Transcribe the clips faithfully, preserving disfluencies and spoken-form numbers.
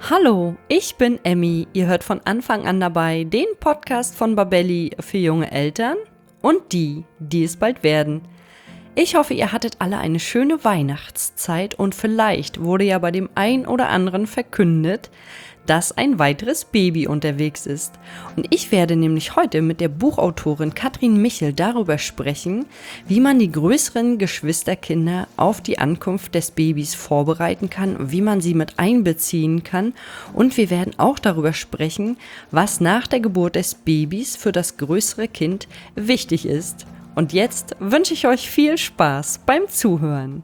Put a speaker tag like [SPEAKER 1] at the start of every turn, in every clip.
[SPEAKER 1] Hallo, ich bin Emmy. Ihr hört von Anfang an dabei den Podcast von Babelli für junge Eltern und die, die es bald werden. Ich hoffe, ihr hattet alle eine schöne Weihnachtszeit und vielleicht wurde ja bei dem einen oder anderen verkündet, dass ein weiteres Baby unterwegs ist. Und ich werde nämlich heute mit der Buchautorin Katrin Michel darüber sprechen, wie man die größeren Geschwisterkinder auf die Ankunft des Babys vorbereiten kann, wie man sie mit einbeziehen kann. Und wir werden auch darüber sprechen, was nach der Geburt des Babys für das größere Kind wichtig ist. Und jetzt wünsche ich euch viel Spaß beim Zuhören.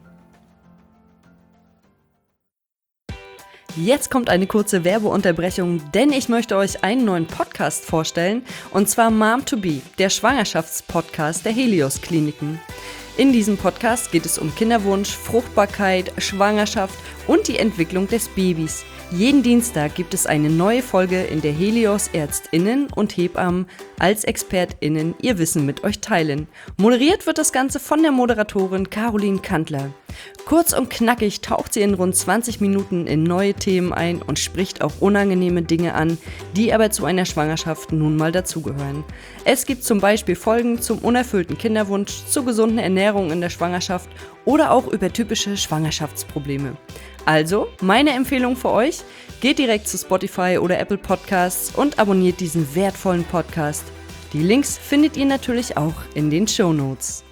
[SPEAKER 1] Jetzt kommt eine kurze Werbeunterbrechung, denn ich möchte euch einen neuen Podcast vorstellen, und zwar Mom to Be, der Schwangerschaftspodcast der Helios Kliniken. In diesem Podcast geht es um Kinderwunsch, Fruchtbarkeit, Schwangerschaft und die Entwicklung des Babys. Jeden Dienstag gibt es eine neue Folge, in der Helios ÄrztInnen und Hebammen als ExpertInnen ihr Wissen mit euch teilen. Moderiert wird das Ganze von der Moderatorin Caroline Kantler. Kurz und knackig taucht sie in rund zwanzig Minuten in neue Themen ein und spricht auch unangenehme Dinge an, die aber zu einer Schwangerschaft nun mal dazugehören. Es gibt zum Beispiel Folgen zum unerfüllten Kinderwunsch, zur gesunden Ernährung in der Schwangerschaft oder auch über typische Schwangerschaftsprobleme. Also, meine Empfehlung für euch, geht direkt zu Spotify oder Apple Podcasts und abonniert diesen wertvollen Podcast. Die Links findet ihr natürlich auch in den Shownotes.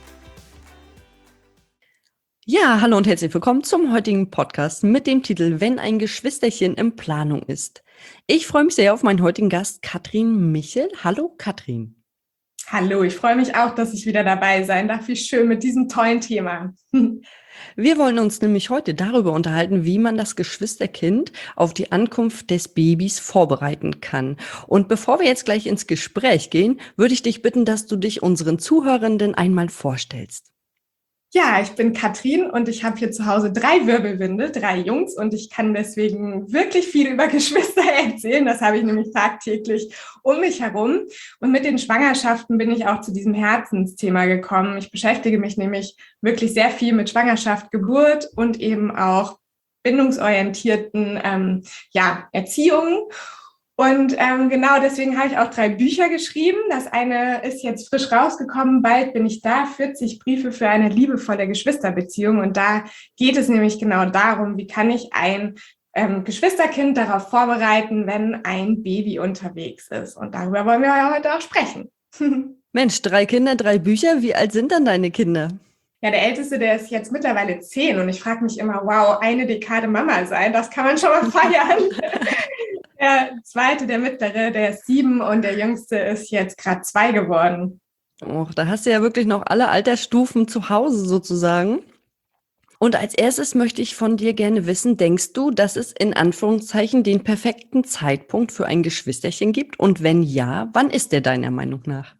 [SPEAKER 1] Ja, hallo und herzlich willkommen zum heutigen Podcast mit dem Titel Wenn ein Geschwisterchen in Planung ist. Ich freue mich sehr auf meinen heutigen Gast Katrin Michel. Hallo Katrin.
[SPEAKER 2] Hallo, ich freue mich auch, dass ich wieder dabei sein darf. Wie schön mit diesem tollen Thema.
[SPEAKER 1] Wir wollen uns nämlich heute darüber unterhalten, wie man das Geschwisterkind auf die Ankunft des Babys vorbereiten kann. Und bevor wir jetzt gleich ins Gespräch gehen, würde ich dich bitten, dass du dich unseren Zuhörenden einmal vorstellst.
[SPEAKER 2] Ja, ich bin Katrin und ich habe hier zu Hause drei Wirbelwinde, drei Jungs, und ich kann deswegen wirklich viel über Geschwister erzählen. Das habe ich nämlich tagtäglich um mich herum. Und mit den Schwangerschaften bin ich auch zu diesem Herzensthema gekommen. Ich beschäftige mich nämlich wirklich sehr viel mit Schwangerschaft, Geburt und eben auch bindungsorientierten ähm, ja, Erziehungen. Und ähm, genau deswegen habe ich auch drei Bücher geschrieben. Das eine ist jetzt frisch rausgekommen, bald bin ich da, vierzig Briefe für eine liebevolle Geschwisterbeziehung. Und da geht es nämlich genau darum, wie kann ich ein ähm, Geschwisterkind darauf vorbereiten, wenn ein Baby unterwegs ist. Und darüber wollen wir ja heute auch sprechen.
[SPEAKER 1] Mensch, drei Kinder, drei Bücher. Wie alt sind dann deine Kinder?
[SPEAKER 2] Ja, der Älteste, der ist jetzt mittlerweile zehn, und ich frage mich immer, wow, eine Dekade Mama sein, das kann man schon mal feiern. Der Zweite, der Mittlere, der ist sieben, und der Jüngste ist jetzt gerade zwei geworden.
[SPEAKER 1] Oh, da hast du ja wirklich noch alle Altersstufen zu Hause sozusagen. Und als erstes möchte ich von dir gerne wissen, denkst du, dass es in Anführungszeichen den perfekten Zeitpunkt für ein Geschwisterchen gibt? Und wenn ja, wann ist der deiner Meinung nach?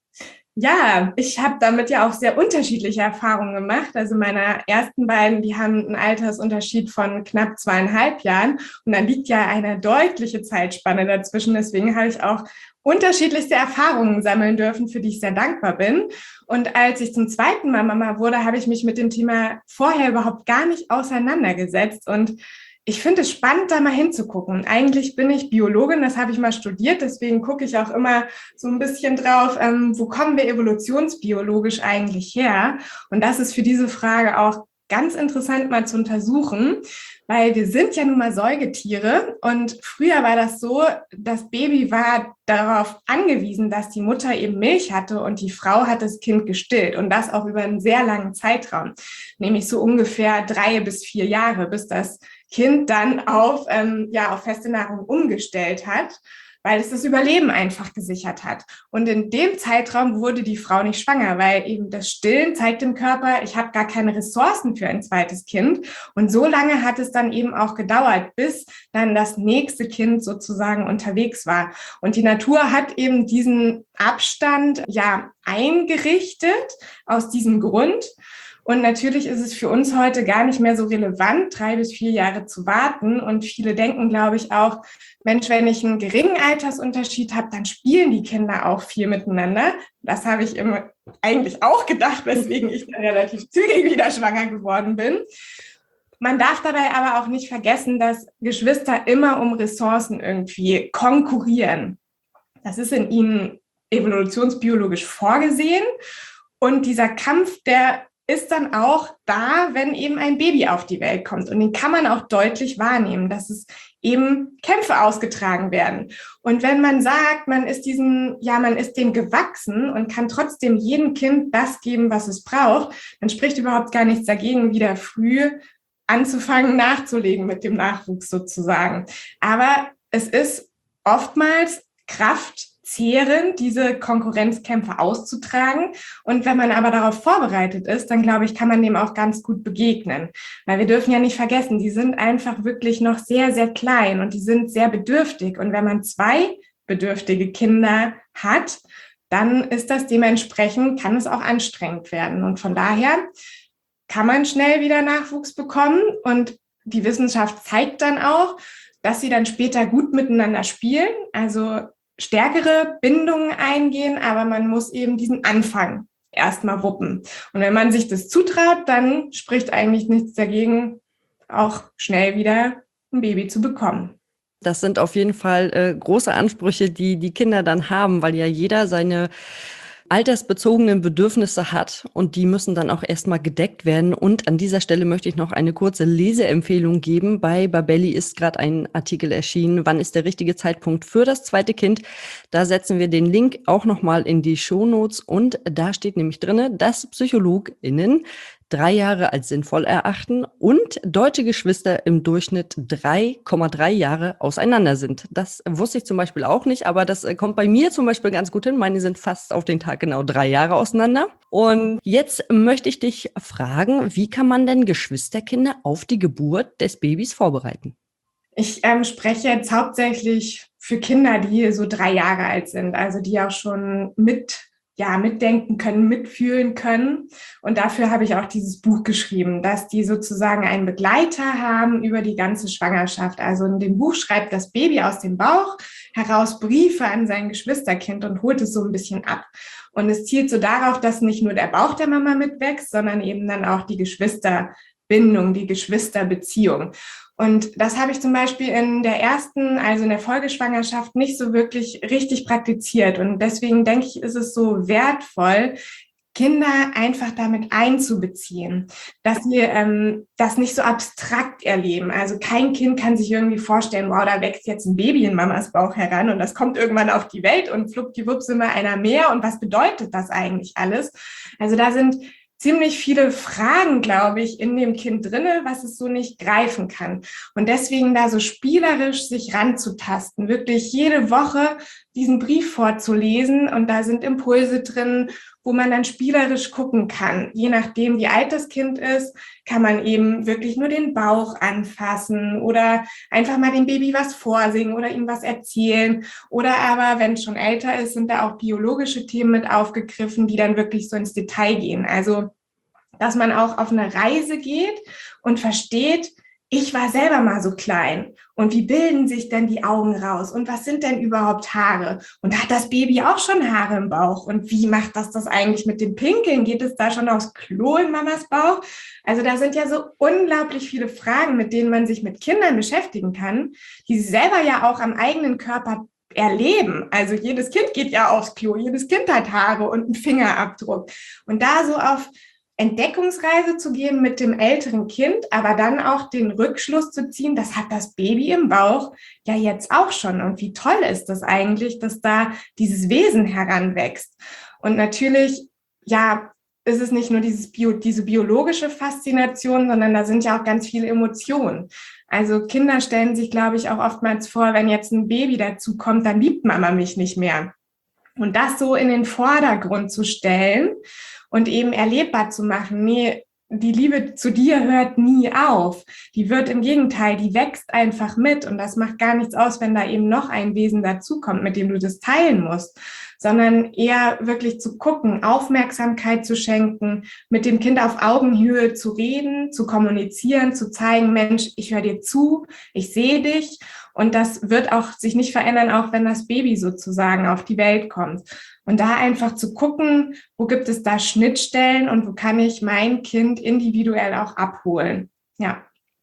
[SPEAKER 2] Ja, ich habe damit ja auch sehr unterschiedliche Erfahrungen gemacht. Also meine ersten beiden, die haben einen Altersunterschied von knapp zweieinhalb Jahren. Und dann liegt ja eine deutliche Zeitspanne dazwischen. Deswegen habe ich auch unterschiedlichste Erfahrungen sammeln dürfen, für die ich sehr dankbar bin. Und als ich zum zweiten Mal Mama wurde, habe ich mich mit dem Thema vorher überhaupt gar nicht auseinandergesetzt. Und ich finde es spannend, da mal hinzugucken. Eigentlich bin ich Biologin, das habe ich mal studiert, deswegen gucke ich auch immer so ein bisschen drauf, ähm, wo kommen wir evolutionsbiologisch eigentlich her? Und das ist für diese Frage auch ganz interessant mal zu untersuchen, weil wir sind ja nun mal Säugetiere, und früher war das so, das Baby war darauf angewiesen, dass die Mutter eben Milch hatte und die Frau hat das Kind gestillt, und das auch über einen sehr langen Zeitraum, nämlich so ungefähr drei bis vier Jahre, bis das Kind dann auf, ähm, ja, auf feste Nahrung umgestellt hat, weil es das Überleben einfach gesichert hat. Und in dem Zeitraum wurde die Frau nicht schwanger, weil eben das Stillen zeigt dem Körper, ich habe gar keine Ressourcen für ein zweites Kind. Und so lange hat es dann eben auch gedauert, bis dann das nächste Kind sozusagen unterwegs war. Und die Natur hat eben diesen Abstand ja eingerichtet aus diesem Grund. Und natürlich ist es für uns heute gar nicht mehr so relevant, drei bis vier Jahre zu warten. Und viele denken, glaube ich, auch, Mensch, wenn ich einen geringen Altersunterschied habe, dann spielen die Kinder auch viel miteinander. Das habe ich immer eigentlich auch gedacht, weswegen ich dann relativ zügig wieder schwanger geworden bin. Man darf dabei aber auch nicht vergessen, dass Geschwister immer um Ressourcen irgendwie konkurrieren. Das ist in ihnen evolutionsbiologisch vorgesehen. Und dieser Kampf, der ist dann auch da, wenn eben ein Baby auf die Welt kommt. Und den kann man auch deutlich wahrnehmen, dass es eben Kämpfe ausgetragen werden. Und wenn man sagt, man ist diesem, ja, man ist dem gewachsen und kann trotzdem jedem Kind das geben, was es braucht, dann spricht überhaupt gar nichts dagegen, wieder früh anzufangen, nachzulegen mit dem Nachwuchs sozusagen. Aber es ist oftmals kraftzehrend, diese Konkurrenzkämpfe auszutragen. Und wenn man aber darauf vorbereitet ist, dann glaube ich, kann man dem auch ganz gut begegnen. Weil wir dürfen ja nicht vergessen, die sind einfach wirklich noch sehr, sehr klein und die sind sehr bedürftig. Und wenn man zwei bedürftige Kinder hat, dann ist das dementsprechend, kann es auch anstrengend werden. Und von daher kann man schnell wieder Nachwuchs bekommen. Und die Wissenschaft zeigt dann auch, dass sie dann später gut miteinander spielen, also stärkere Bindungen eingehen, aber man muss eben diesen Anfang erstmal wuppen. Und wenn man sich das zutraut, dann spricht eigentlich nichts dagegen, auch schnell wieder ein Baby zu bekommen.
[SPEAKER 1] Das sind auf jeden Fall äh, große Ansprüche, die die Kinder dann haben, weil ja jeder seine altersbezogenen Bedürfnisse hat und die müssen dann auch erstmal gedeckt werden. Und an dieser Stelle möchte ich noch eine kurze Leseempfehlung geben. Bei Babelli ist gerade ein Artikel erschienen, wann ist der richtige Zeitpunkt für das zweite Kind. Da setzen wir den Link auch nochmal in die Shownotes und da steht nämlich drin, dass PsychologInnen drei Jahre als sinnvoll erachten und deutsche Geschwister im Durchschnitt drei Komma drei Jahre auseinander sind. Das wusste ich zum Beispiel auch nicht, aber das kommt bei mir zum Beispiel ganz gut hin. Meine sind fast auf den Tag genau drei Jahre auseinander. Und jetzt möchte ich dich fragen, wie kann man denn Geschwisterkinder auf die Geburt des Babys vorbereiten?
[SPEAKER 2] Ich ähm, spreche jetzt hauptsächlich für Kinder, die so drei Jahre alt sind, also die auch schon mit ja, mitdenken können, mitfühlen können. Und dafür habe ich auch dieses Buch geschrieben, dass die sozusagen einen Begleiter haben über die ganze Schwangerschaft. Also in dem Buch schreibt das Baby aus dem Bauch heraus Briefe an sein Geschwisterkind und holt es so ein bisschen ab. Und es zielt so darauf, dass nicht nur der Bauch der Mama mitwächst, sondern eben dann auch die Geschwisterbindung, die Geschwisterbeziehung. Und das habe ich zum Beispiel in der ersten, also in der Folgeschwangerschaft, nicht so wirklich richtig praktiziert. Und deswegen denke ich, ist es so wertvoll, Kinder einfach damit einzubeziehen, dass sie ähm, das nicht so abstrakt erleben. Also kein Kind kann sich irgendwie vorstellen, wow, da wächst jetzt ein Baby in Mamas Bauch heran und das kommt irgendwann auf die Welt und fluppdiwupps sind wir einer mehr. Und was bedeutet das eigentlich alles? Also da sind ziemlich viele Fragen, glaube ich, in dem Kind drinne, was es so nicht greifen kann. Und deswegen da so spielerisch sich ranzutasten, wirklich jede Woche diesen Brief vorzulesen und da sind Impulse drin, wo man dann spielerisch gucken kann. Je nachdem, wie alt das Kind ist, kann man eben wirklich nur den Bauch anfassen oder einfach mal dem Baby was vorsingen oder ihm was erzählen. Oder aber, wenn es schon älter ist, sind da auch biologische Themen mit aufgegriffen, die dann wirklich so ins Detail gehen. Also, dass man auch auf eine Reise geht und versteht, ich war selber mal so klein und wie bilden sich denn die Augen raus und was sind denn überhaupt Haare? Und hat das Baby auch schon Haare im Bauch? Und wie macht das das eigentlich mit dem Pinkeln? Geht es da schon aufs Klo in Mamas Bauch? Also da sind ja so unglaublich viele Fragen, mit denen man sich mit Kindern beschäftigen kann, die sie selber ja auch am eigenen Körper erleben. Also jedes Kind geht ja aufs Klo, jedes Kind hat Haare und einen Fingerabdruck. Und da so auf Entdeckungsreise zu gehen mit dem älteren Kind, aber dann auch den Rückschluss zu ziehen, das hat das Baby im Bauch ja jetzt auch schon. Und wie toll ist das eigentlich, dass da dieses Wesen heranwächst. Und natürlich, ja, ist es nicht nur dieses Bio, diese biologische Faszination, sondern da sind ja auch ganz viele Emotionen. Also Kinder stellen sich, glaube ich, auch oftmals vor, wenn jetzt ein Baby dazu kommt, dann liebt Mama mich nicht mehr. Und das so in den Vordergrund zu stellen und eben erlebbar zu machen, nee, die Liebe zu dir hört nie auf. Die wird im Gegenteil, die wächst einfach mit und das macht gar nichts aus, wenn da eben noch ein Wesen dazukommt, mit dem du das teilen musst, sondern eher wirklich zu gucken, Aufmerksamkeit zu schenken, mit dem Kind auf Augenhöhe zu reden, zu kommunizieren, zu zeigen, Mensch, ich höre dir zu, ich sehe dich. Und das wird auch sich nicht verändern, auch wenn das Baby sozusagen auf die Welt kommt. Und da einfach zu gucken, wo gibt es da Schnittstellen und wo kann ich mein Kind individuell auch abholen. Ja.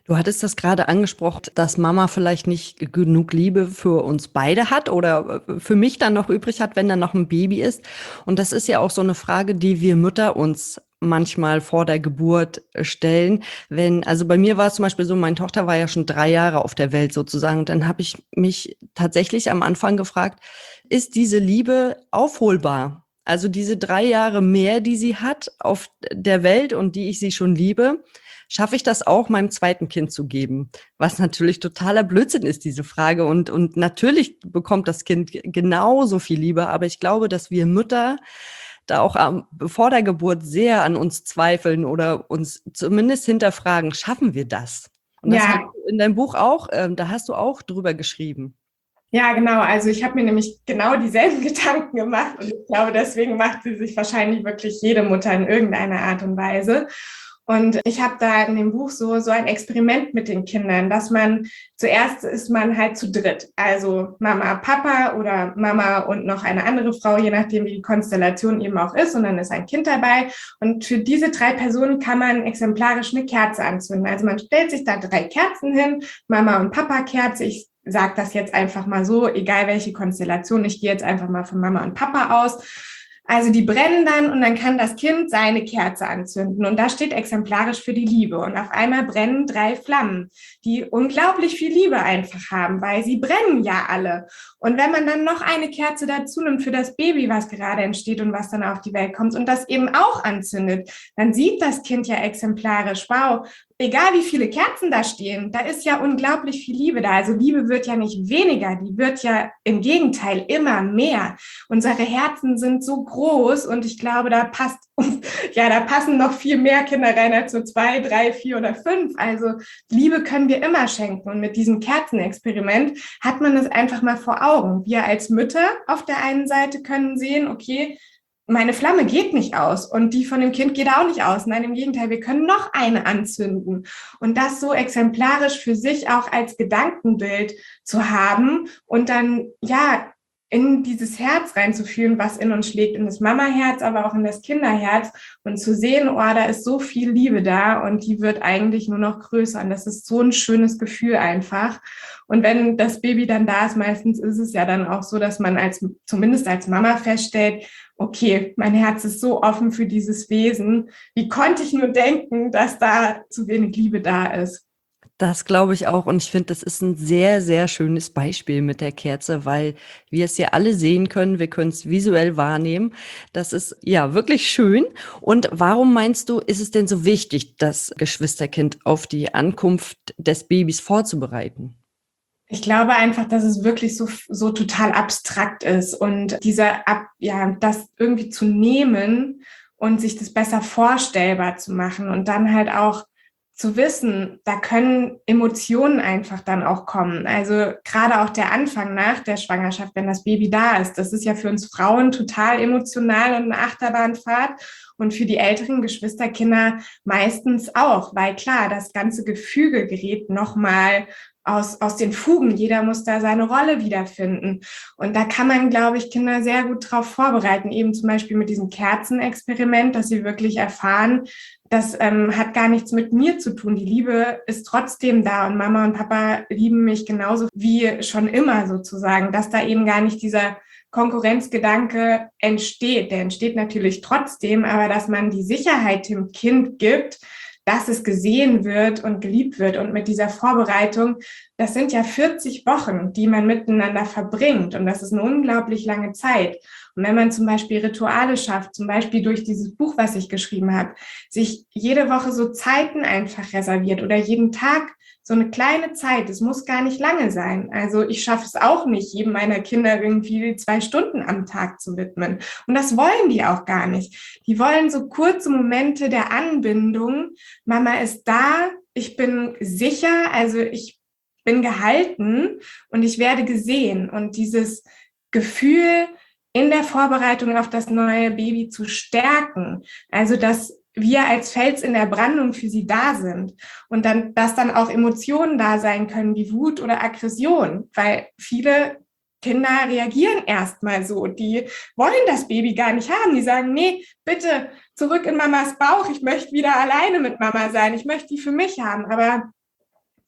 [SPEAKER 1] Du hattest das gerade angesprochen, dass Mama vielleicht nicht genug Liebe für uns beide hat oder für mich dann noch übrig hat, wenn dann noch ein Baby ist. Und das ist ja auch so eine Frage, die wir Mütter uns manchmal vor der Geburt stellen. Wenn, also bei mir war es zum Beispiel so, meine Tochter war ja schon drei Jahre auf der Welt sozusagen. Und dann habe ich mich tatsächlich am Anfang gefragt, ist diese Liebe aufholbar? Also diese drei Jahre mehr, die sie hat auf der Welt und die ich sie schon liebe, schaffe ich das auch meinem zweiten Kind zu geben? Was natürlich totaler Blödsinn ist, diese Frage. Und, und natürlich bekommt das Kind genauso viel Liebe. Aber ich glaube, dass wir Mütter da auch am, vor der Geburt sehr an uns zweifeln oder uns zumindest hinterfragen, schaffen wir das? Und das hast
[SPEAKER 2] Ja,
[SPEAKER 1] du in deinem Buch auch, ähm, da hast du auch drüber geschrieben.
[SPEAKER 2] ja, genau. Also ich habe mir nämlich genau dieselben Gedanken gemacht und ich glaube, deswegen macht sie sich wahrscheinlich wirklich jede Mutter in irgendeiner Art und Weise. Und ich habe da in dem Buch so, so ein Experiment mit den Kindern, dass man zuerst ist man halt zu dritt. Also Mama, Papa oder Mama und noch eine andere Frau, je nachdem, wie die Konstellation eben auch ist. Und dann ist ein Kind dabei. Und für diese drei Personen kann man exemplarisch eine Kerze anzünden. Also man stellt sich da drei Kerzen hin, Mama und Papa Kerze. Ich sage das jetzt einfach mal so, egal welche Konstellation. Ich gehe jetzt einfach mal von Mama und Papa aus. Also die brennen dann und dann kann das Kind seine Kerze anzünden. Und da steht exemplarisch für die Liebe. Und auf einmal brennen drei Flammen, die unglaublich viel Liebe einfach haben, weil sie brennen ja alle. Und wenn man dann noch eine Kerze dazu nimmt für das Baby, was gerade entsteht und was dann auf die Welt kommt und das eben auch anzündet, dann sieht das Kind ja exemplarisch, wow, egal wie viele Kerzen da stehen, da ist ja unglaublich viel Liebe da. Also Liebe wird ja nicht weniger, die wird ja im Gegenteil immer mehr. Unsere Herzen sind so groß und ich glaube, da passt, ja, da passen noch viel mehr Kinder rein als so zwei, drei, vier oder fünf. Also Liebe können wir immer schenken und mit diesem Kerzenexperiment hat man es einfach mal vor Augen. Wir als Mütter auf der einen Seite können sehen, okay, meine Flamme geht nicht aus und die von dem Kind geht auch nicht aus. Nein, im Gegenteil, wir können noch eine anzünden. Und das so exemplarisch für sich auch als Gedankenbild zu haben und dann, ja, in dieses Herz reinzufühlen, was in uns schlägt, in das Mama-Herz, aber auch in das Kinderherz und zu sehen, oh, da ist so viel Liebe da und die wird eigentlich nur noch größer und das ist so ein schönes Gefühl einfach. Und wenn das Baby dann da ist, meistens ist es ja dann auch so, dass man als, zumindest als Mama feststellt, okay, mein Herz ist so offen für dieses Wesen. Wie konnte ich nur denken, dass da zu wenig Liebe da ist?
[SPEAKER 1] Das glaube ich auch. Und ich finde, das ist ein sehr, sehr schönes Beispiel mit der Kerze, weil wir es ja alle sehen können. Wir können es visuell wahrnehmen. Das ist ja wirklich schön. Und warum meinst du, ist es denn so wichtig, das Geschwisterkind auf die Ankunft des Babys vorzubereiten?
[SPEAKER 2] Ich glaube einfach, dass es wirklich so, so total abstrakt ist und dieser, Ab, ja, das irgendwie zu nehmen und sich das besser vorstellbar zu machen und dann halt auch zu wissen, da können Emotionen einfach dann auch kommen. Also gerade auch der Anfang nach der Schwangerschaft, wenn das Baby da ist, das ist ja für uns Frauen total emotional und eine Achterbahnfahrt und für die älteren Geschwisterkinder meistens auch, weil klar, das ganze Gefüge gerät nochmal aus, aus den Fugen. Jeder muss da seine Rolle wiederfinden. Und da kann man, glaube ich, Kinder sehr gut drauf vorbereiten, eben zum Beispiel mit diesem Kerzenexperiment, dass sie wirklich erfahren, das ähm, hat gar nichts mit mir zu tun. Die Liebe ist trotzdem da und Mama und Papa lieben mich genauso wie schon immer sozusagen, dass da eben gar nicht dieser Konkurrenzgedanke entsteht. Der entsteht natürlich trotzdem, aber dass man die Sicherheit dem Kind gibt, dass es gesehen wird und geliebt wird. Und mit dieser Vorbereitung, das sind ja vierzig Wochen, die man miteinander verbringt. Und das ist eine unglaublich lange Zeit. Und wenn man zum Beispiel Rituale schafft, zum Beispiel durch dieses Buch, was ich geschrieben habe, sich jede Woche so Zeiten einfach reserviert oder jeden Tag so eine kleine Zeit, es muss gar nicht lange sein. Also ich schaffe es auch nicht, jedem meiner Kinder irgendwie zwei Stunden am Tag zu widmen. Und das wollen die auch gar nicht. Die wollen so kurze Momente der Anbindung. Mama ist da, ich bin sicher, also ich bin gehalten und ich werde gesehen. Und dieses Gefühl in der Vorbereitung auf das neue Baby zu stärken, also dass wir als Fels in der Brandung für sie da sind und dann, dass dann auch Emotionen da sein können wie Wut oder Aggression, weil viele Kinder reagieren erstmal so, die wollen das Baby gar nicht haben, die sagen, nee, bitte zurück in Mamas Bauch, ich möchte wieder alleine mit Mama sein, ich möchte die für mich haben, aber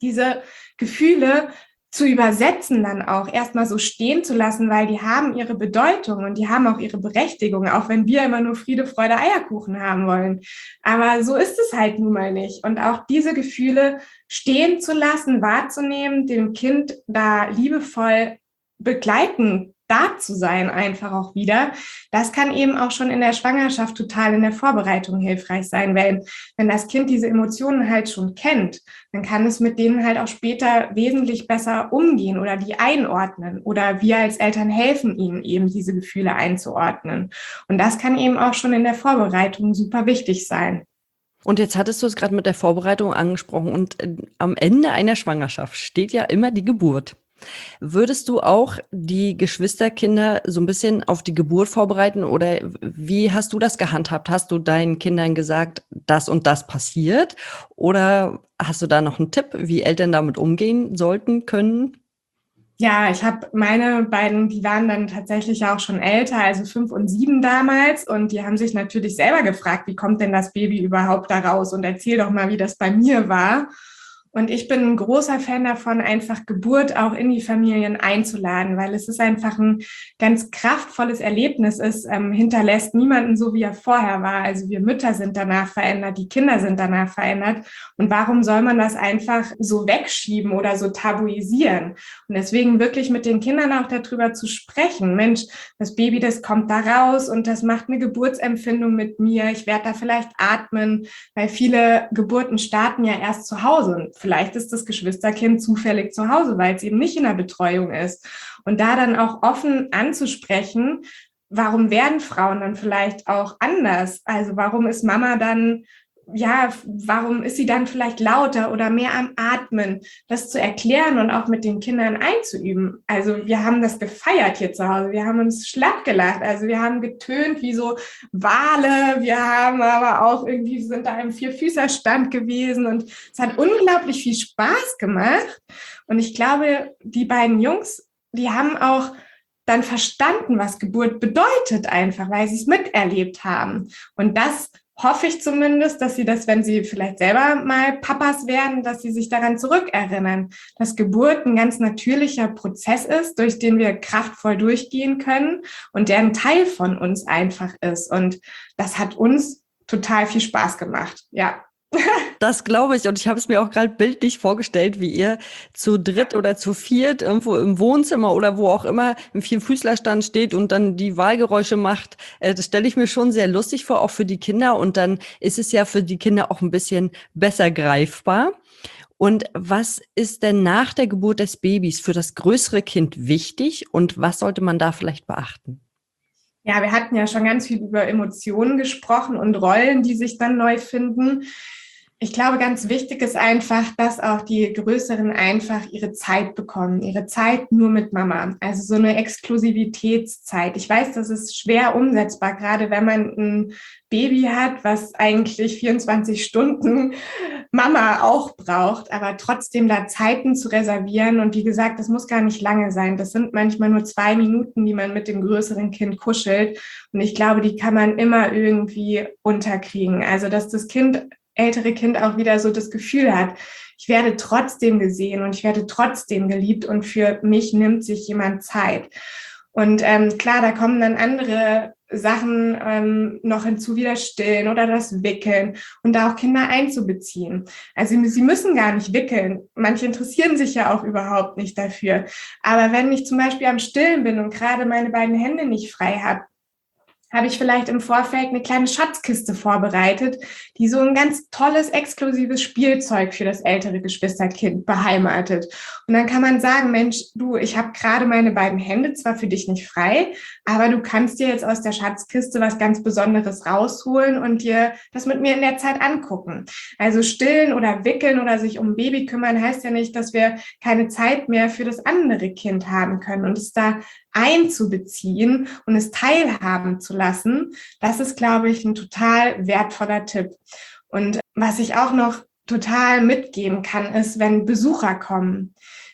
[SPEAKER 2] diese Gefühle zu übersetzen, dann auch erstmal so stehen zu lassen, weil die haben ihre Bedeutung und die haben auch ihre Berechtigung, auch wenn wir immer nur Friede, Freude, Eierkuchen haben wollen. Aber so ist es halt nun mal nicht. Und auch diese Gefühle stehen zu lassen, wahrzunehmen, dem Kind da liebevoll begleiten, da zu sein, einfach auch wieder. Das kann eben auch schon in der Schwangerschaft total in der Vorbereitung hilfreich sein, weil wenn das Kind diese Emotionen halt schon kennt, dann kann es mit denen halt auch später wesentlich besser umgehen oder die einordnen oder wir als Eltern helfen ihnen eben, diese Gefühle einzuordnen. Und das kann eben auch schon in der Vorbereitung super wichtig sein.
[SPEAKER 1] Und jetzt hattest du es gerade mit der Vorbereitung angesprochen und äh, am Ende einer Schwangerschaft steht ja immer die Geburt. Würdest du auch die Geschwisterkinder so ein bisschen auf die Geburt vorbereiten oder wie hast du das gehandhabt? Hast du deinen Kindern gesagt, das und das passiert? Oder hast du da noch einen Tipp, wie Eltern damit umgehen sollten, können?
[SPEAKER 2] Ja, ich habe meine beiden, die waren dann tatsächlich auch schon älter, also fünf und sieben damals. Und die haben sich natürlich selber gefragt, wie kommt denn das Baby überhaupt da raus? Und erzähl doch mal, wie das bei mir war. Und ich bin ein großer Fan davon, einfach Geburt auch in die Familien einzuladen, weil es ist einfach ein ganz kraftvolles Erlebnis ist, ähm, hinterlässt niemanden so, wie er vorher war. Also wir Mütter sind danach verändert, die Kinder sind danach verändert. Und warum soll man das einfach so wegschieben oder so tabuisieren? Und deswegen wirklich mit den Kindern auch darüber zu sprechen. Mensch, das Baby, das kommt da raus und das macht eine Geburtsempfindung mit mir. Ich werde da vielleicht atmen, weil viele Geburten starten ja erst zu Hause. Vielleicht ist das Geschwisterkind zufällig zu Hause, weil es eben nicht in der Betreuung ist. Und da dann auch offen anzusprechen, warum werden Frauen dann vielleicht auch anders? Also warum ist Mama dann, ja, warum ist sie dann vielleicht lauter oder mehr am Atmen? Das zu erklären und auch mit den Kindern einzuüben. Also wir haben das gefeiert hier zu Hause. Wir haben uns schlapp gelacht. Also wir haben getönt wie so Wale. Wir haben aber auch irgendwie sind da im Vierfüßerstand gewesen und es hat unglaublich viel Spaß gemacht. Und ich glaube, die beiden Jungs, die haben auch dann verstanden, was Geburt bedeutet einfach, weil sie es miterlebt haben. Und das hoffe ich zumindest, dass sie das, wenn sie vielleicht selber mal Papas werden, dass sie sich daran zurückerinnern, dass Geburt ein ganz natürlicher Prozess ist, durch den wir kraftvoll durchgehen können und der ein Teil von uns einfach ist. Und das hat uns total viel Spaß gemacht. Ja.
[SPEAKER 1] Das glaube ich und ich habe es mir auch gerade bildlich vorgestellt, wie ihr zu dritt oder zu viert irgendwo im Wohnzimmer oder wo auch immer im Vierfüßlerstand steht und dann die Wahlgeräusche macht. Das stelle ich mir schon sehr lustig vor, auch für die Kinder und dann ist es ja für die Kinder auch ein bisschen besser greifbar. Und was ist denn nach der Geburt des Babys für das größere Kind wichtig und was sollte man da vielleicht beachten?
[SPEAKER 2] Ja, wir hatten ja schon ganz viel über Emotionen gesprochen und Rollen, die sich dann neu finden. Ich glaube, ganz wichtig ist einfach, dass auch die Größeren einfach ihre Zeit bekommen, ihre Zeit nur mit Mama. Also so eine Exklusivitätszeit. Ich weiß, das ist schwer umsetzbar, gerade wenn man ein Baby hat, was eigentlich vierundzwanzig Stunden Mama auch braucht, aber trotzdem da Zeiten zu reservieren. Und wie gesagt, das muss gar nicht lange sein. Das sind manchmal nur zwei Minuten, die man mit dem größeren Kind kuschelt. Und ich glaube, die kann man immer irgendwie unterkriegen. Also, dass das Kind ältere Kind auch wieder so das Gefühl hat, ich werde trotzdem gesehen und ich werde trotzdem geliebt und für mich nimmt sich jemand Zeit. Und ähm, klar, da kommen dann andere Sachen ähm, noch hinzu, wie das Stillen oder das Wickeln und da auch Kinder einzubeziehen. Also sie müssen gar nicht wickeln. Manche interessieren sich ja auch überhaupt nicht dafür. Aber wenn ich zum Beispiel am Stillen bin und gerade meine beiden Hände nicht frei habe, habe ich vielleicht im Vorfeld eine kleine Schatzkiste vorbereitet, die so ein ganz tolles, exklusives Spielzeug für das ältere Geschwisterkind beheimatet. Und dann kann man sagen, Mensch, du, ich habe gerade meine beiden Hände zwar für dich nicht frei, aber du kannst dir jetzt aus der Schatzkiste was ganz Besonderes rausholen und dir das mit mir in der Zeit angucken. Also stillen oder wickeln oder sich um ein Baby kümmern heißt ja nicht, dass wir keine Zeit mehr für das andere Kind haben können und es da einzubeziehen und es teilhaben zu lassen, das ist, glaube ich, ein total wertvoller Tipp. Und was ich auch noch total mitgeben kann, ist, wenn Besucher kommen.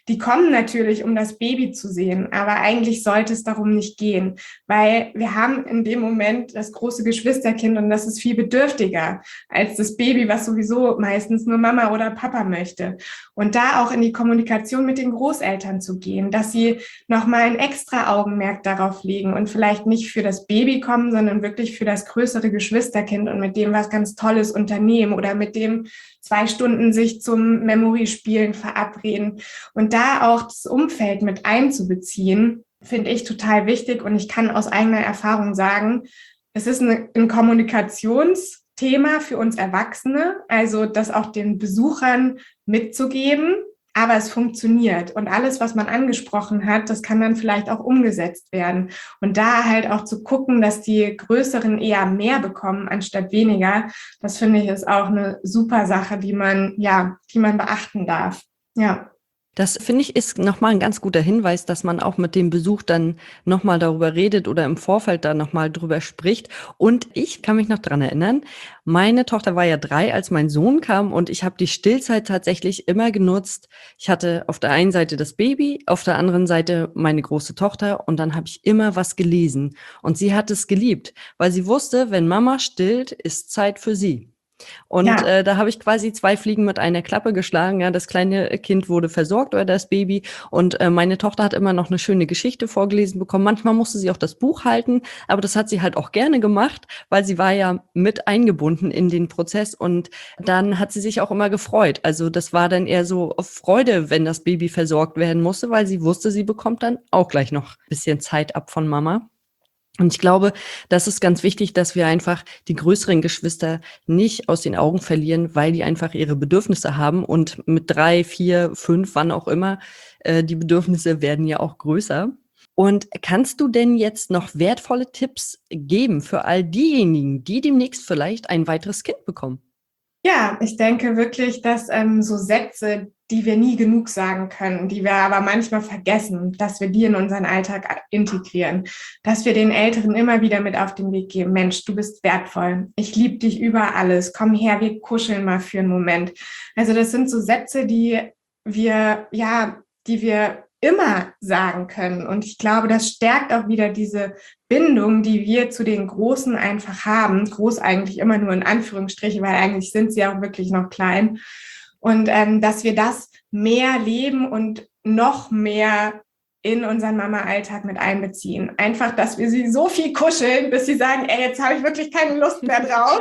[SPEAKER 2] die kommen natürlich, um das Baby zu sehen, aber eigentlich sollte es darum nicht gehen, weil wir haben in dem Moment das große Geschwisterkind und das ist viel bedürftiger als das Baby, was sowieso meistens nur Mama oder Papa möchte. Und da auch in die Kommunikation mit den Großeltern zu gehen, dass sie nochmal ein extra Augenmerk darauf legen und vielleicht nicht für das Baby kommen, sondern wirklich für das größere Geschwisterkind und mit dem was ganz Tolles unternehmen oder mit dem zwei Stunden sich zum Memory-Spielen verabreden. Und da auch das Umfeld mit einzubeziehen, finde ich total wichtig. Und ich kann aus eigener Erfahrung sagen, es ist ein, ein Kommunikationsthema für uns Erwachsene, also das auch den Besuchern mitzugeben. Aber es funktioniert und alles, was man angesprochen hat, das kann dann vielleicht auch umgesetzt werden. Und da halt auch zu gucken, dass die Größeren eher mehr bekommen anstatt weniger, das finde ich ist auch eine super Sache, die man, ja, die man beachten darf. Ja.
[SPEAKER 1] Das finde ich ist nochmal ein ganz guter Hinweis, dass man auch mit dem Besuch dann nochmal darüber redet oder im Vorfeld da nochmal drüber spricht. Und ich kann mich noch dran erinnern, meine Tochter war ja drei, als mein Sohn kam und ich habe die Stillzeit tatsächlich immer genutzt. Ich hatte auf der einen Seite das Baby, auf der anderen Seite meine große Tochter und dann habe ich immer was gelesen. Und sie hat es geliebt, weil sie wusste, wenn Mama stillt, ist Zeit für sie. Und
[SPEAKER 2] Ja.
[SPEAKER 1] äh, da habe ich quasi zwei Fliegen mit einer Klappe geschlagen. Ja, das kleine Kind wurde versorgt oder das Baby. Und äh, meine Tochter hat immer noch eine schöne Geschichte vorgelesen bekommen. Manchmal musste sie auch das Buch halten, aber das hat sie halt auch gerne gemacht, weil sie war ja mit eingebunden in den Prozess. Und dann hat sie sich auch immer gefreut. Also das war dann eher so Freude, wenn das Baby versorgt werden musste, weil sie wusste, sie bekommt dann auch gleich noch ein bisschen Zeit ab von Mama. Und ich glaube, das ist ganz wichtig, dass wir einfach die größeren Geschwister nicht aus den Augen verlieren, weil die einfach ihre Bedürfnisse haben. Und mit drei, vier, fünf, wann auch immer, äh, die Bedürfnisse werden ja auch größer. Und kannst du denn jetzt noch wertvolle Tipps geben für all diejenigen, die demnächst vielleicht ein weiteres Kind bekommen?
[SPEAKER 2] Ja, ich denke wirklich, dass ähm, so Sätze, die wir nie genug sagen können, die wir aber manchmal vergessen, dass wir die in unseren Alltag integrieren, dass wir den Älteren immer wieder mit auf den Weg geben. Mensch, du bist wertvoll. Ich liebe dich über alles. Komm her, wir kuscheln mal für einen Moment. Also das sind so Sätze, die wir, ja, die wir immer sagen können. Und ich glaube, das stärkt auch wieder diese Bindung, die wir zu den Großen einfach haben. Groß eigentlich immer nur in Anführungsstrichen, weil eigentlich sind sie auch wirklich noch klein. Und ähm, dass wir das mehr leben und noch mehr in unseren Mama-Alltag mit einbeziehen. Einfach, dass wir sie so viel kuscheln, bis sie sagen, ey, jetzt habe ich wirklich keine Lust mehr drauf.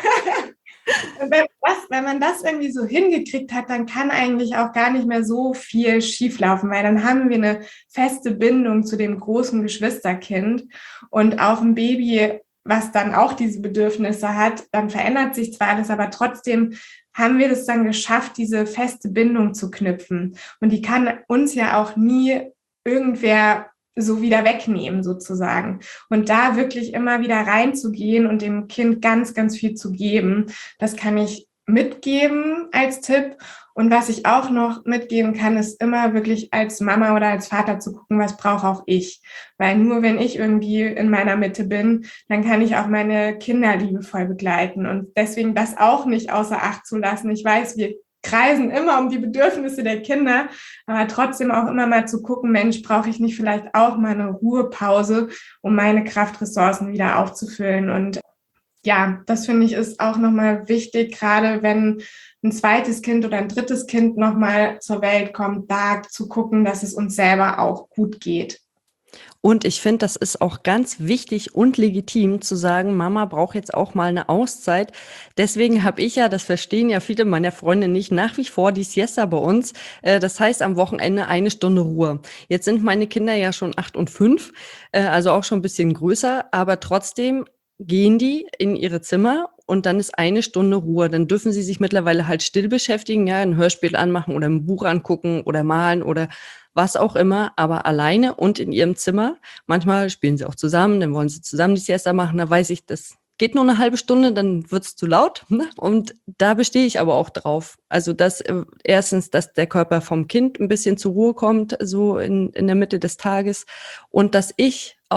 [SPEAKER 2] Und wenn, das, wenn man das irgendwie so hingekriegt hat, dann kann eigentlich auch gar nicht mehr so viel schieflaufen, weil dann haben wir eine feste Bindung zu dem großen Geschwisterkind und auch ein Baby, was dann auch diese Bedürfnisse hat, dann verändert sich zwar alles, aber trotzdem haben wir das dann geschafft, diese feste Bindung zu knüpfen. Und die kann uns ja auch nie irgendwer so wieder wegnehmen sozusagen. Und da wirklich immer wieder reinzugehen und dem Kind ganz, ganz viel zu geben, das kann ich mitgeben als Tipp. Und was ich auch noch mitgeben kann, ist immer wirklich als Mama oder als Vater zu gucken, was brauche auch ich. Weil nur wenn ich irgendwie in meiner Mitte bin, dann kann ich auch meine Kinder liebevoll begleiten. Und deswegen das auch nicht außer Acht zu lassen. Ich weiß, wir kreisen immer um die Bedürfnisse der Kinder, aber trotzdem auch immer mal zu gucken, Mensch, brauche ich nicht vielleicht auch mal eine Ruhepause, um meine Kraftressourcen wieder aufzufüllen. Und ja, das finde ich ist auch nochmal wichtig, gerade wenn ein zweites Kind oder ein drittes Kind nochmal zur Welt kommt, da zu gucken, dass es uns selber auch gut geht.
[SPEAKER 1] Und ich finde, das ist auch ganz wichtig und legitim zu sagen, Mama braucht jetzt auch mal eine Auszeit. Deswegen habe ich ja, das verstehen ja viele meiner Freunde nicht, nach wie vor die Siesta bei uns. Äh, das heißt am Wochenende eine Stunde Ruhe. Jetzt sind meine Kinder ja schon acht und fünf, äh, also auch schon ein bisschen größer, aber trotzdem gehen die in ihre Zimmer und dann ist eine Stunde Ruhe. Dann dürfen sie sich mittlerweile halt still beschäftigen, ja, ein Hörspiel anmachen oder ein Buch angucken oder malen oder was auch immer, aber alleine und in ihrem Zimmer. Manchmal spielen sie auch zusammen, dann wollen sie zusammen die Siesta machen. Da weiß ich, das geht nur eine halbe Stunde, dann wird's zu laut. Ne? Und da bestehe ich aber auch drauf. Also, dass äh, erstens, dass der Körper vom Kind ein bisschen zur Ruhe kommt, so in, in der Mitte des Tages und dass ich auch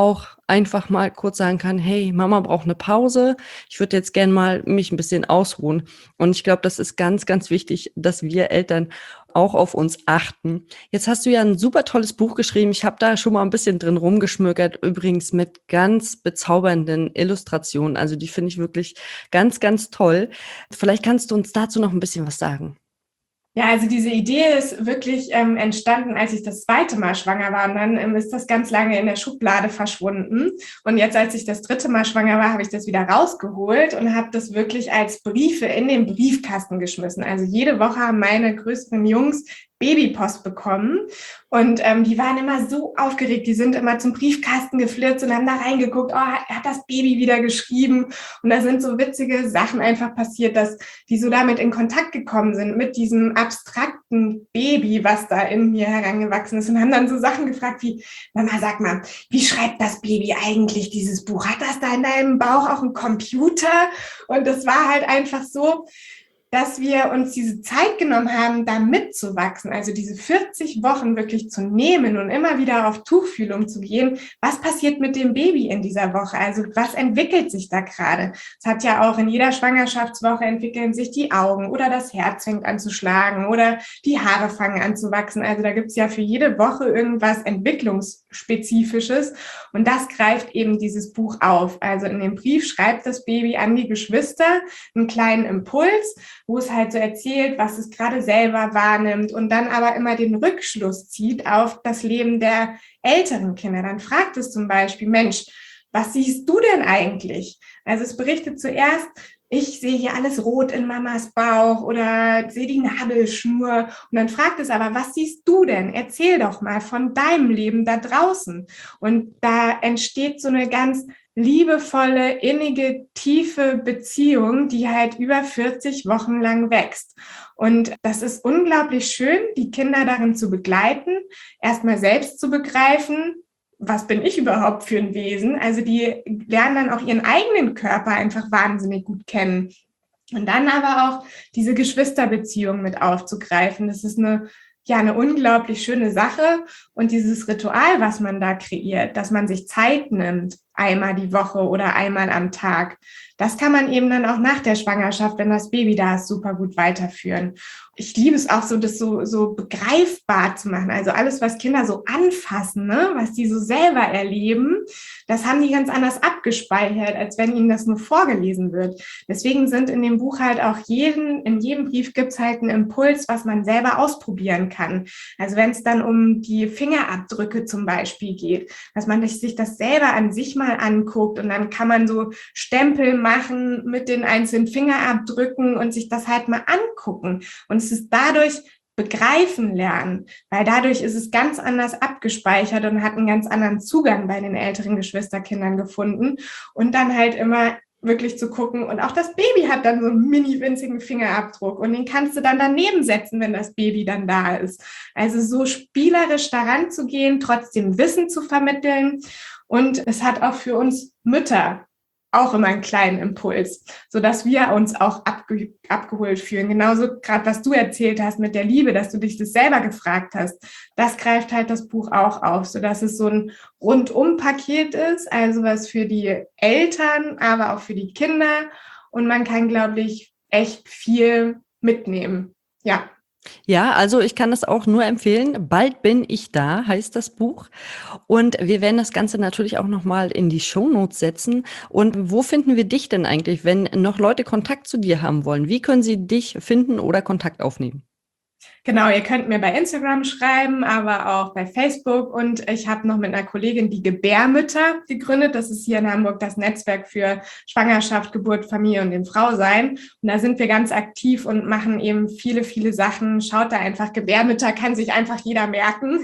[SPEAKER 1] einfach mal kurz sagen kann, hey, Mama braucht eine Pause, ich würde jetzt gern mal mich ein bisschen ausruhen. Und ich glaube, das ist ganz, ganz wichtig, dass wir Eltern auch auf uns achten. Jetzt hast du ja ein super tolles Buch geschrieben. Ich habe da schon mal ein bisschen drin rumgeschmökert, übrigens mit ganz bezaubernden Illustrationen. Also die finde ich wirklich ganz, ganz toll. Vielleicht kannst du uns dazu noch ein bisschen was sagen.
[SPEAKER 2] Ja, also diese Idee ist wirklich ähm, entstanden, als ich das zweite Mal schwanger war. Und dann ähm, ist das ganz lange in der Schublade verschwunden. Und jetzt, als ich das dritte Mal schwanger war, habe ich das wieder rausgeholt und habe das wirklich als Briefe in den Briefkasten geschmissen. Also jede Woche haben meine größeren Jungs Babypost bekommen und ähm, die waren immer so aufgeregt, die sind immer zum Briefkasten geflitzt und haben da reingeguckt, oh, hat, hat das Baby wieder geschrieben, und da sind so witzige Sachen einfach passiert, dass die so damit in Kontakt gekommen sind mit diesem abstrakten Baby, was da in mir herangewachsen ist, und haben dann so Sachen gefragt wie, Mama, sag mal, wie schreibt das Baby eigentlich dieses Buch? Hat das da in deinem Bauch auch einen Computer? Und das war halt einfach so, dass wir uns diese Zeit genommen haben, da mitzuwachsen, also diese vierzig Wochen wirklich zu nehmen und immer wieder auf Tuchfühlung zu gehen. Was passiert mit dem Baby in dieser Woche? Also was entwickelt sich da gerade? Es hat ja auch in jeder Schwangerschaftswoche entwickeln sich die Augen oder das Herz fängt an zu schlagen oder die Haare fangen an zu wachsen. Also da gibt es ja für jede Woche irgendwas Entwicklungsspezifisches, und das greift eben dieses Buch auf. Also in dem Brief schreibt das Baby an die Geschwister einen kleinen Impuls, wo es halt so erzählt, was es gerade selber wahrnimmt, und dann aber immer den Rückschluss zieht auf das Leben der älteren Kinder. Dann fragt es zum Beispiel, Mensch, was siehst du denn eigentlich? Also es berichtet zuerst, ich sehe hier alles rot in Mamas Bauch oder sehe die Nabelschnur. Und dann fragt es aber, was siehst du denn? Erzähl doch mal von deinem Leben da draußen. Und da entsteht so eine ganz liebevolle, innige, tiefe Beziehung, die halt über vierzig Wochen lang wächst. Und das ist unglaublich schön, die Kinder darin zu begleiten, erstmal selbst zu begreifen, was bin ich überhaupt für ein Wesen? Also die lernen dann auch ihren eigenen Körper einfach wahnsinnig gut kennen. Und dann aber auch diese Geschwisterbeziehung mit aufzugreifen. Das ist eine, ja, eine unglaublich schöne Sache. Und dieses Ritual, was man da kreiert, dass man sich Zeit nimmt, einmal die Woche oder einmal am Tag, das kann man eben dann auch nach der Schwangerschaft, wenn das Baby da ist, super gut weiterführen. Ich liebe es auch so, das so, so begreifbar zu machen. Also alles, was Kinder so anfassen, ne, was die so selber erleben, das haben die ganz anders abgespeichert, als wenn ihnen das nur vorgelesen wird. Deswegen sind in dem Buch halt auch jeden, in jedem Brief gibt es halt einen Impuls, was man selber ausprobieren kann. Also wenn es dann um die Fingerabdrücke zum Beispiel geht, dass man sich das selber an sich mal anguckt, und dann kann man so Stempel machen mit den einzelnen Fingerabdrücken und sich das halt mal angucken. Und es ist dadurch begreifen lernen, weil dadurch ist es ganz anders abgespeichert und hat einen ganz anderen Zugang bei den älteren Geschwisterkindern gefunden. Und dann halt immer wirklich zu gucken, und auch das Baby hat dann so einen mini winzigen Fingerabdruck, und den kannst du dann daneben setzen, wenn das Baby dann da ist. Also so spielerisch daran zu gehen, trotzdem Wissen zu vermitteln. Und es hat auch für uns Mütter auch immer einen kleinen Impuls, sodass wir uns auch abge- abgeholt fühlen. Genauso gerade, was du erzählt hast mit der Liebe, dass du dich das selber gefragt hast, das greift halt das Buch auch auf, sodass es so ein Rundum-Paket ist, also was für die Eltern, aber auch für die Kinder. Und man kann, glaube ich, echt viel mitnehmen. Ja.
[SPEAKER 1] Ja, also ich kann das auch nur empfehlen. Bald bin ich da, heißt das Buch. Und wir werden das Ganze natürlich auch nochmal in die Shownotes setzen. Und wo finden wir dich denn eigentlich, wenn noch Leute Kontakt zu dir haben wollen? Wie können sie dich finden oder Kontakt aufnehmen?
[SPEAKER 2] Genau, ihr könnt mir bei Instagram schreiben, aber auch bei Facebook. Und ich habe noch mit einer Kollegin die Gebärmütter gegründet. Das ist hier in Hamburg das Netzwerk für Schwangerschaft, Geburt, Familie und dem Frausein. Und da sind wir ganz aktiv und machen eben viele, viele Sachen. Schaut da einfach, Gebärmütter kann sich einfach jeder merken.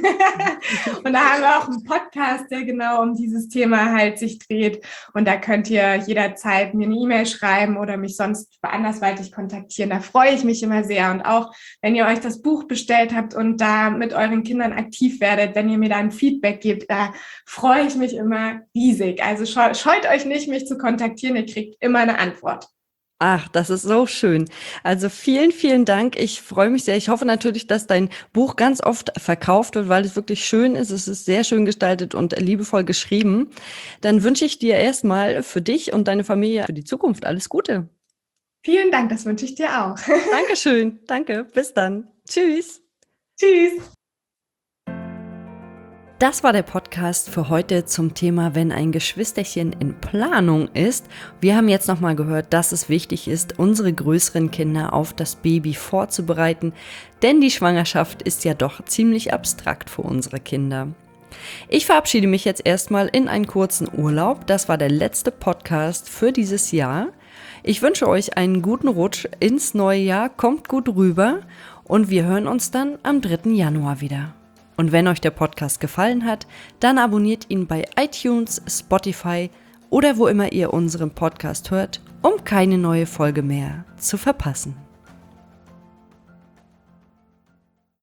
[SPEAKER 2] Und da haben wir auch einen Podcast, der genau um dieses Thema halt sich dreht. Und da könnt ihr jederzeit mir eine E-Mail schreiben oder mich sonst andersweitig kontaktieren. Da freue ich mich immer sehr. Und auch, wenn ihr euch das Buch bestellt habt und da mit euren Kindern aktiv werdet, wenn ihr mir da ein Feedback gebt, da freue ich mich immer riesig. Also scheut euch nicht, mich zu kontaktieren, ihr kriegt immer eine Antwort.
[SPEAKER 1] Ach, das ist so schön. Also vielen, vielen Dank. Ich freue mich sehr. Ich hoffe natürlich, dass dein Buch ganz oft verkauft wird, weil es wirklich schön ist. Es ist sehr schön gestaltet und liebevoll geschrieben. Dann wünsche ich dir erstmal für dich und deine Familie für die Zukunft alles Gute.
[SPEAKER 2] Vielen Dank, das wünsche ich dir auch.
[SPEAKER 1] Dankeschön. Danke. Bis dann. Tschüss.
[SPEAKER 2] Tschüss.
[SPEAKER 1] Das war der Podcast für heute zum Thema, wenn ein Geschwisterchen in Planung ist. Wir haben jetzt nochmal gehört, dass es wichtig ist, unsere größeren Kinder auf das Baby vorzubereiten, denn die Schwangerschaft ist ja doch ziemlich abstrakt für unsere Kinder. Ich verabschiede mich jetzt erstmal in einen kurzen Urlaub. Das war der letzte Podcast für dieses Jahr. Ich wünsche euch einen guten Rutsch ins neue Jahr, kommt gut rüber und wir hören uns dann am dritten Januar wieder. Und wenn euch der Podcast gefallen hat, dann abonniert ihn bei iTunes, Spotify oder wo immer ihr unseren Podcast hört, um keine neue Folge mehr zu verpassen.